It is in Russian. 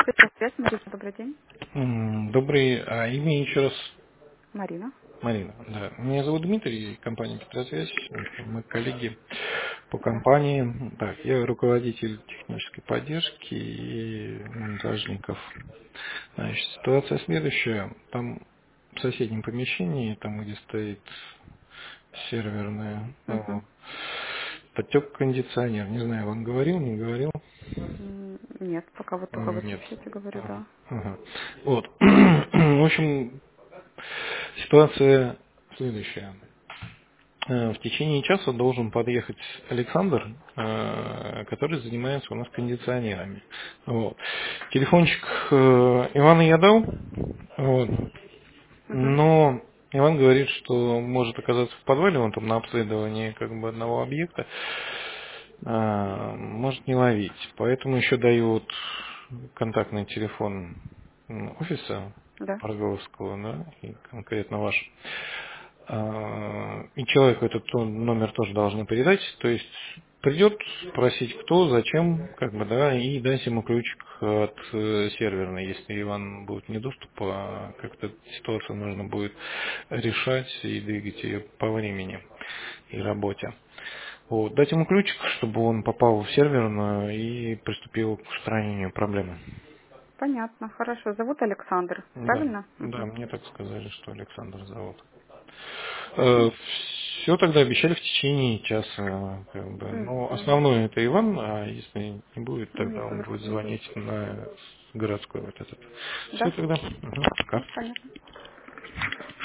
Привет, Марина, добрый день. Добрый, имя еще раз Марина. Марина. Да. Меня зовут Дмитрий, компания Петросвязь. Мы коллеги по Да. компании. Так, я руководитель технической поддержки и монтажников. Значит, ситуация следующая. Там в соседнем помещении, там где стоит серверная, Угу. потек кондиционер. Не знаю, он говорил, не говорил? Нет, пока вот только Нет. выключите, говорю, да. Ага. Вот. В общем, ситуация следующая. В течение часа должен подъехать Александр, который занимается у нас кондиционерами. Вот. Телефончик Ивана я дал, вот. Угу. Но Иван говорит, что может оказаться в подвале, он там на обследовании как бы одного объекта, может не ловить. Поэтому еще дают контактный телефон офиса Да. Парголовского, да, и конкретно ваш. И человеку этот номер тоже должны передать, то есть придет спросить, кто, зачем, как бы, да, и дать ему ключик от серверной, если Иван будет недоступ, как-то ситуацию нужно будет решать и двигать ее по времени и работе. Вот, дать ему ключик, чтобы он попал в серверную и приступил к устранению проблемы. Понятно, хорошо. Зовут Александр, Да, правильно? да, Угу. мне так сказали, что Александр зовут. Хорошо. Все тогда обещали в течение часа, как бы. Но Угу. основной это Иван, а если не будет, тогда он будет Ясно. звонить на городской вот этот. Все Да? тогда. Пока. Все понятно.